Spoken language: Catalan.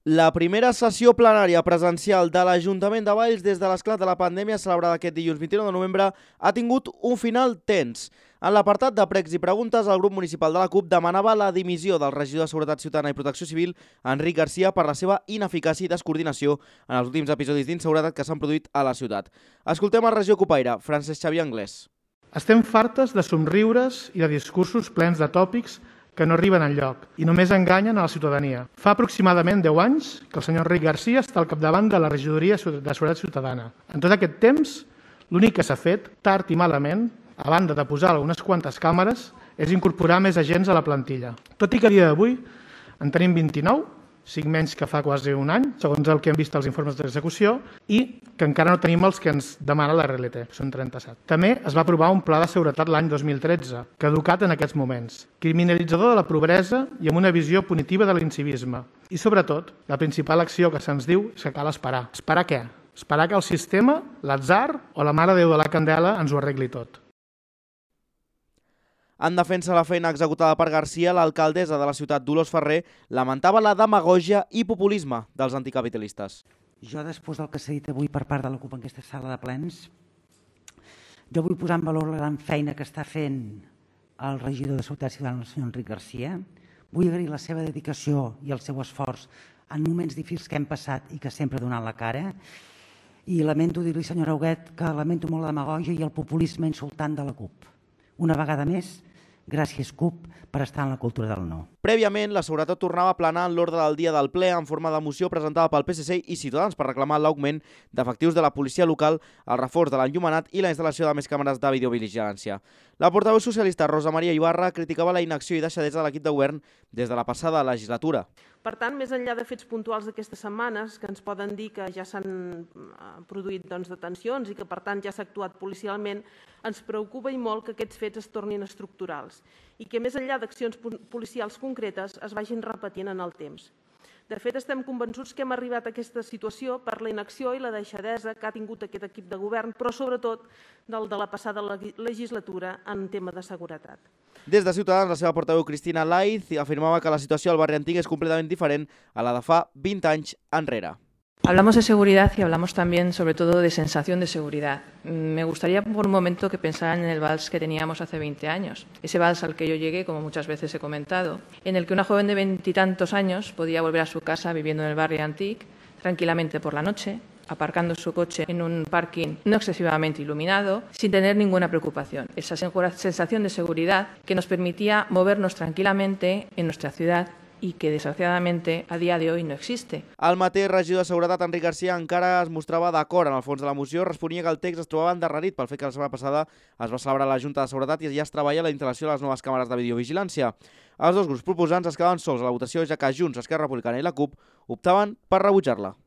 La primera sessió plenària presencial de l'Ajuntament de Valls des de l'esclat de la pandèmia celebrada aquest dilluns 29 de novembre ha tingut un final tens. En l'apartat de pregs i preguntes, el grup municipal de la CUP demanava la dimissió del regidor de Seguretat Ciutadana i Protecció Civil, Enric Garcia, per la seva ineficàcia i descoordinació en els últims episodis d'inseguretat que s'han produït a la ciutat. Escoltem el regidor copaire, Francesc Xavier Anglès. Estem fartes de somriures i de discursos plens de tòpics que no arriben enlloc i només enganyen a la ciutadania. Fa aproximadament 10 anys que el senyor Enric Garcia està al capdavant de la regidoria de Seguretat Ciutadana. En tot aquest temps, l'únic que s'ha fet, tard i malament, a banda de posar unes quantes càmeres, és incorporar més agents a la plantilla. Tot i que a dia d'avui en tenim 29, 5 menys que fa quasi un any, segons el que hem vist als informes d'execució, i que encara no tenim els que ens demana la RLT, que són 37. També es va aprovar un pla de seguretat l'any 2013, caducat en aquests moments, criminalitzador de la pobresa i amb una visió punitiva de l'incivisme. I sobretot, la principal acció que se'ns diu és que cal esperar. Esperar què? Esperar que el sistema, l'atzar o la Mare de Déu de la Candela ens ho arregli tot. En defensa de la feina executada per Garcia, l'alcaldessa de la ciutat, Dolors Ferrer, lamentava la demagògia i populisme dels anticapitalistes. Jo, després del que s'ha dit avui per part de la CUP en aquesta sala de plens, jo vull posar en valor la gran feina que està fent el regidor de Seguretat Ciutadana, el senyor Enric Garcia. Vull agrair la seva dedicació i el seu esforç en moments difícils que hem passat i que sempre ha donat la cara. I lamento dir-li, senyora Huguet, que lamento molt la demagògia i el populisme insultant de la CUP. Una vegada més, gràcies, CUP, per estar en la cultura del no. Prèviament, la seguretat tornava a planar en l'ordre del dia del ple en forma de moció presentada pel PSC i Ciutadans per reclamar l'augment d'efectius de la policia local, el reforç de l'enllumenat i la instal·lació de més càmeres de videovigilància. La portaveu socialista Rosa Maria Ibarra criticava la inacció i deixadesa de l'equip de govern des de la passada legislatura. Per tant, més enllà de fets puntuals d'aquestes setmanes, que ens poden dir que ja s'han produït detencions i que, per tant, ja s'ha actuat policialment, ens preocupa i molt que aquests fets es tornin estructurals i que, més enllà d'accions policials concretes, es vagin repetint en el temps. De fet, estem convençuts que hem arribat a aquesta situació per la inacció i la deixadesa que ha tingut aquest equip de govern, però sobretot del de la passada legislatura en tema de seguretat. Des de Ciutadans, la seva portaveu Cristina Laiz afirmava que la situació al barri antic és completament diferent a la de fa 20 anys enrere. Hablamos de seguridad y hablamos también, sobre todo, de sensación de seguridad. Me gustaría por un momento que pensaran en el vals que teníamos hace 20 años. Ese vals al que yo llegué, como muchas veces he comentado, en el que una joven de 20 y tantos años podía volver a su casa viviendo en el barrio Antic tranquilamente por la noche, aparcando su coche en un parking no excesivamente iluminado, sin tener ninguna preocupación. Esa sensación de seguridad que nos permitía movernos tranquilamente en nuestra ciudad i que, desgraciadamente, a dia d'avui no existe. El mateix regidor de Seguretat, Enric Garcia, encara es mostrava d'acord en el fons de la moció, responia que el text es trobava endarrerit pel fet que la setmana passada es va celebrar la Junta de Seguretat i ja es treballa la instal·lació de les noves càmeres de videovigilància. Els dos grups proposants es quedaven sols a la votació, ja que Junts, Esquerra Republicana i la CUP optaven per rebutjar-la.